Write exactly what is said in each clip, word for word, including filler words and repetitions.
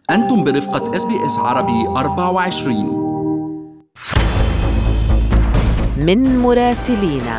أنتم برفقة إس بي إس عربي أربعة وعشرين. من مراسلينا.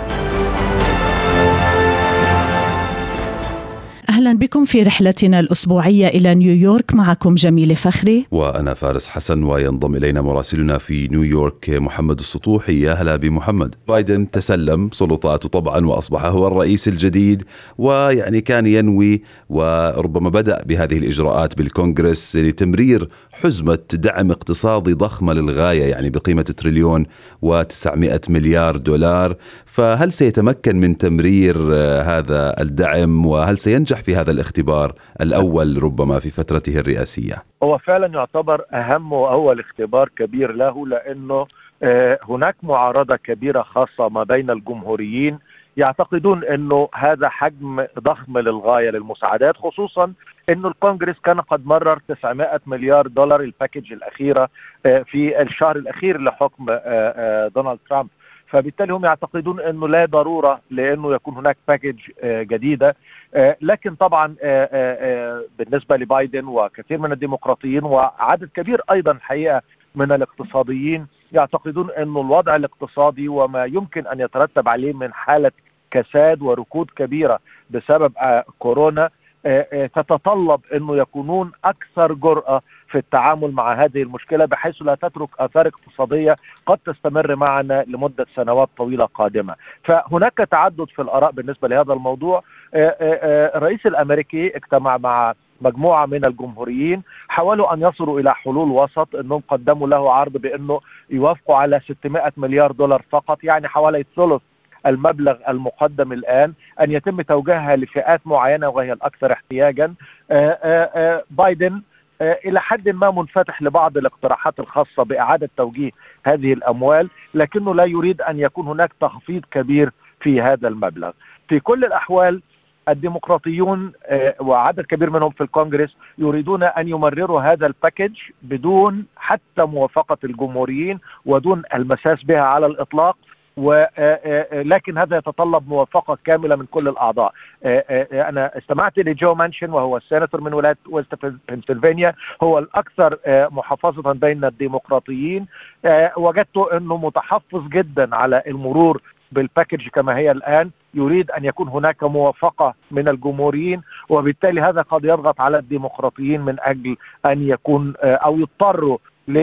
أهلا بكم في رحلتنا الأسبوعية إلى نيويورك. معكم جميل فخري وأنا فارس حسن، وينضم إلينا مراسلنا في نيويورك محمد السطوحي. يا هلا بمحمد. بايدن تسلم سلطاته طبعا وأصبح هو الرئيس الجديد، ويعني كان ينوي وربما بدأ بهذه الإجراءات بالكونغرس لتمرير حزمة دعم اقتصادي ضخمة للغاية، يعني بقيمة تريليون وتسعمائة مليار دولار. فهل سيتمكن من تمرير هذا الدعم، وهل سينجح في هذا الاختبار الأول ربما في فترته الرئاسية؟ هو فعلا يعتبر أهم وأول اختبار كبير له، لأنه هناك معارضة كبيرة خاصة ما بين الجمهوريين يعتقدون أنه هذا حجم ضخم للغاية للمساعدات، خصوصا أنه الكونغرس كان قد مرر تسعمائة مليار دولار الباكيج الأخيرة في الشهر الأخير لحكم دونالد ترامب. فبالتالي هم يعتقدون أنه لا ضرورة لأنه يكون هناك باكيج جديدة. لكن طبعا بالنسبة لبايدن وكثير من الديمقراطيين وعدد كبير أيضا الحقيقة من الاقتصاديين يعتقدون أنه الوضع الاقتصادي وما يمكن أن يترتب عليه من حالة كساد وركود كبيرة بسبب كورونا تتطلب أنه يكونون أكثر جرأة في التعامل مع هذه المشكلة، بحيث لا تترك آثار اقتصادية قد تستمر معنا لمدة سنوات طويلة قادمة. فهناك تعدد في الآراء بالنسبة لهذا الموضوع. الرئيس الأمريكي اجتمع مع مجموعة من الجمهوريين، حاولوا أن يصلوا إلى حلول وسط، أنهم قدموا له عرض بأنه يوافقوا على ستمائة مليار دولار فقط، يعني حوالي ثلث المبلغ المقدم الآن، أن يتم توجيهها لفئات معينة وهي الأكثر احتياجا. بايدن إلى حد ما منفتح لبعض الاقتراحات الخاصة بإعادة توجيه هذه الأموال، لكنه لا يريد أن يكون هناك تخفيض كبير في هذا المبلغ. في كل الأحوال الديمقراطيون وعدد كبير منهم في الكونغرس يريدون أن يمرروا هذا الباكيج بدون حتى موافقة الجمهوريين ودون المساس بها على الإطلاق، ولكن هذا يتطلب موافقة كاملة من كل الأعضاء. أنا استمعت لجو مانشن وهو السيناتور من ولاية ويست بنسلفانيا، هو الأكثر محافظة بين الديمقراطيين. وجدته أنه متحفظ جدا على المرور بالباكيج كما هي الآن، يريد أن يكون هناك موافقة من الجمهوريين، وبالتالي هذا قد يضغط على الديمقراطيين من أجل أن يكون أو يضطروا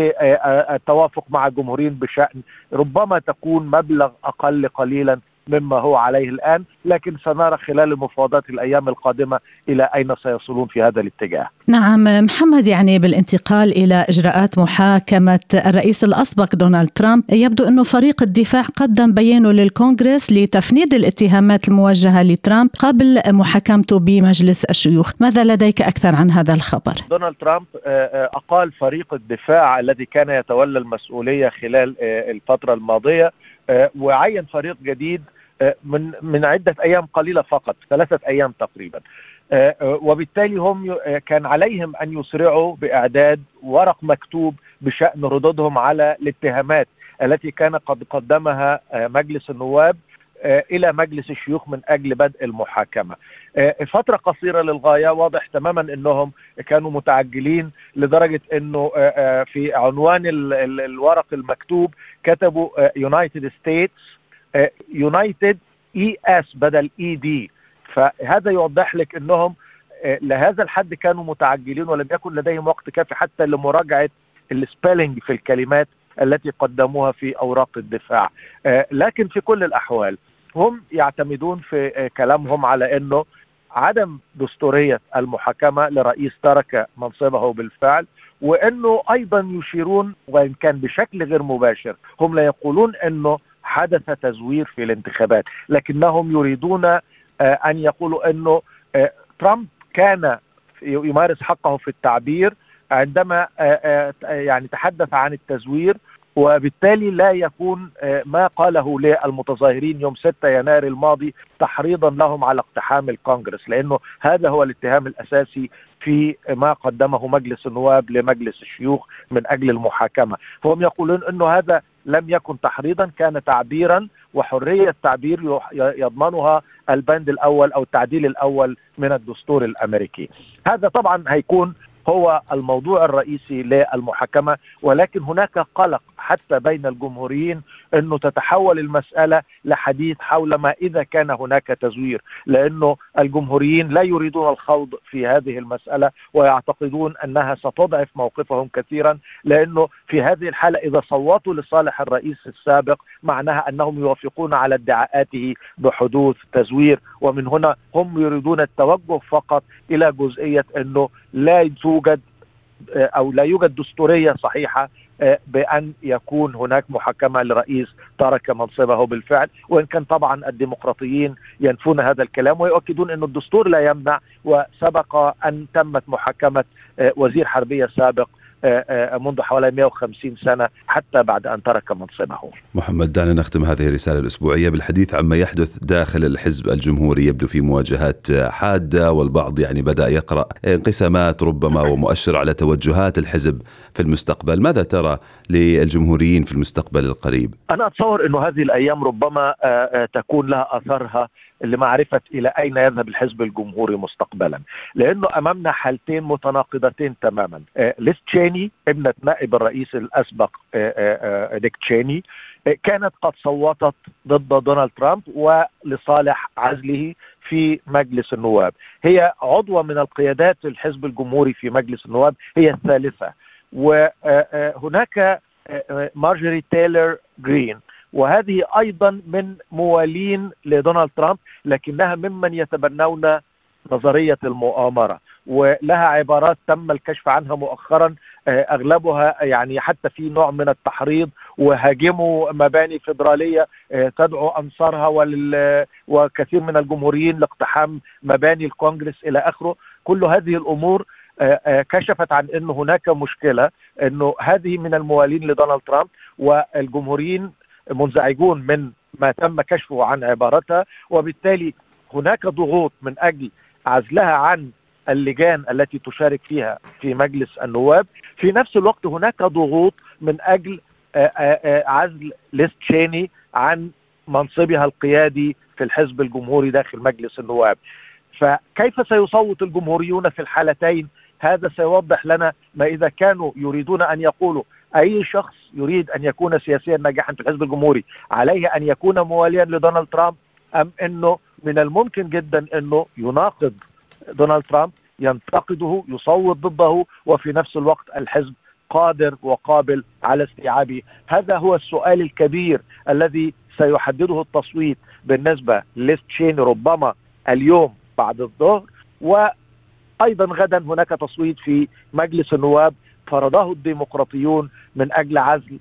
للتوافق مع الجمهوريين بشأن ربما تكون مبلغ أقل قليلا مما هو عليه الآن، لكن سنرى خلال المفاوضات الأيام القادمة إلى أين سيصلون في هذا الاتجاه. نعم محمد، يعني بالانتقال إلى إجراءات محاكمة الرئيس الأسبق دونالد ترامب، يبدو أنه فريق الدفاع قدم بيانه للكونغرس لتفنيد الاتهامات الموجهة لترامب قبل محاكمته بمجلس الشيوخ. ماذا لديك أكثر عن هذا الخبر؟ دونالد ترامب أقال فريق الدفاع الذي كان يتولى المسؤولية خلال الفترة الماضية، وعين فريق جديد من من عدة أيام قليلة فقط، ثلاثة أيام تقريبا. وبالتالي هم كان عليهم أن يسرعوا بإعداد ورق مكتوب بشأن ردودهم على الاتهامات التي كان قد قدمها مجلس النواب إلى مجلس الشيوخ من أجل بدء المحاكمة. فترة قصيرة للغاية، واضح تماما أنهم كانوا متعجلين لدرجة أنه في عنوان الورق المكتوب كتبوا United States United إي إس بدل إي دي. فهذا يوضح لك أنهم لهذا الحد كانوا متعجلين ولم يكن لديهم وقت كافي حتى لمراجعة السبيلنج في الكلمات التي قدموها في أوراق الدفاع. لكن في كل الأحوال هم يعتمدون في كلامهم على أنه عدم دستورية المحاكمة لرئيس ترك منصبه بالفعل، وأنه أيضا يشيرون وإن كان بشكل غير مباشر، هم لا يقولون أنه حدث تزوير في الانتخابات، لكنهم يريدون أن يقولوا أنه ترامب كان يمارس حقه في التعبير عندما يعني تحدث عن التزوير، وبالتالي لا يكون ما قاله للمتظاهرين يوم ستة يناير الماضي تحريضا لهم على اقتحام الكونغرس، لأنه هذا هو الاتهام الأساسي في ما قدمه مجلس النواب لمجلس الشيوخ من أجل المحاكمة. فهم يقولون أنه هذا لم يكن تحريضا، كان تعبيرا، وحرية تعبير يضمنها البند الأول أو التعديل الأول من الدستور الأمريكي. هذا طبعا هيكون هو الموضوع الرئيسي للمحاكمة، ولكن هناك قلق حتى بين الجمهوريين أنه تتحول المسألة لحديث حول ما إذا كان هناك تزوير، لأنه الجمهوريين لا يريدون الخوض في هذه المسألة ويعتقدون أنها ستضعف موقفهم كثيرا، لأنه في هذه الحالة إذا صوتوا لصالح الرئيس السابق معناها أنهم يوافقون على ادعاءاته بحدوث تزوير، ومن هنا هم يريدون التوجه فقط إلى جزئية أنه لا توجد أو لا يوجد دستورية صحيحة بأن يكون هناك محاكمة لرئيس ترك منصبه بالفعل، وإن كان طبعا الديمقراطيين ينفون هذا الكلام ويؤكدون أن الدستور لا يمنع، وسبق أن تمت محاكمة وزير حربية سابق منذ حوالي مئة وخمسين سنة حتى بعد أن ترك منصبه. محمد، دعنا نختم هذه الرسالة الأسبوعية بالحديث عما يحدث داخل الحزب الجمهوري. يبدو في مواجهات حادة، والبعض يعني بدأ يقرأ انقسامات ربما ومؤشر على توجهات الحزب في المستقبل. ماذا ترى للجمهوريين في المستقبل القريب؟ أنا أتصور أن هذه الأيام ربما تكون لها أثرها لمعرفة إلى أين يذهب الحزب الجمهوري مستقبلا، لأنه أمامنا حالتين متناقضتين تماما. ليز تشيني ابنة نائب الرئيس الأسبق ديك تشيني كانت قد صوتت ضد دونالد ترامب ولصالح عزله في مجلس النواب، هي عضوة من القيادات الحزب الجمهوري في مجلس النواب، هي الثالثة. وهناك مارجوري تايلر جرين، وهذه أيضا من موالين لدونالد ترامب، لكنها ممن يتبنون نظرية المؤامرة، ولها عبارات تم الكشف عنها مؤخرا أغلبها يعني حتى في نوع من التحريض، وهاجموا مباني فيدرالية تدعو أنصارها ولل... وكثير من الجمهوريين لاقتحام مباني الكونغرس إلى آخره. كل هذه الأمور كشفت عن أن هناك مشكلة، أنه هذه من الموالين لدونالد ترامب، والجمهوريين منزعجون من ما تم كشفه عن عبارتها، وبالتالي هناك ضغوط من أجل عزلها عن اللجان التي تشارك فيها في مجلس النواب. في نفس الوقت هناك ضغوط من أجل عزل ليز تشيني عن منصبها القيادي في الحزب الجمهوري داخل مجلس النواب. فكيف سيصوت الجمهوريون في الحالتين؟ هذا سيوضح لنا ما إذا كانوا يريدون أن يقولوا أي شخص يريد أن يكون سياسيا ناجحا في الحزب الجمهوري عليه أن يكون مواليا لدونالد ترامب، أم أنه من الممكن جدا أنه يناقض دونالد ترامب، ينتقده، يصوت ضده، وفي نفس الوقت الحزب قادر وقابل على استيعابه. هذا هو السؤال الكبير الذي سيحدده التصويت بالنسبة لليز تشيني ربما اليوم بعد الظهر، وأيضا غدا هناك تصويت في مجلس النواب فرضه الديمقراطيون من أجل عزل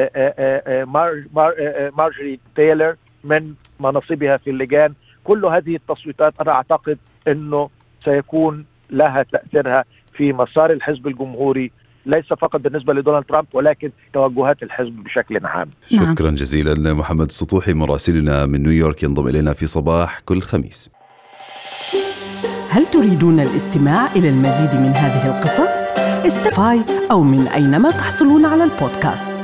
مارجوري تايلر من مناصبها في اللجان. كل هذه التصويتات أنا أعتقد أنه سيكون لها تأثيرها في مسار الحزب الجمهوري، ليس فقط بالنسبة لدونالد ترامب ولكن توجهات الحزب بشكل عام. شكرا جزيلا محمد السطوحي مراسلنا من نيويورك، ينضم إلينا في صباح كل خميس. هل تريدون الاستماع إلى المزيد من هذه القصص؟ استفاي أو من أينما تحصلون على البودكاست.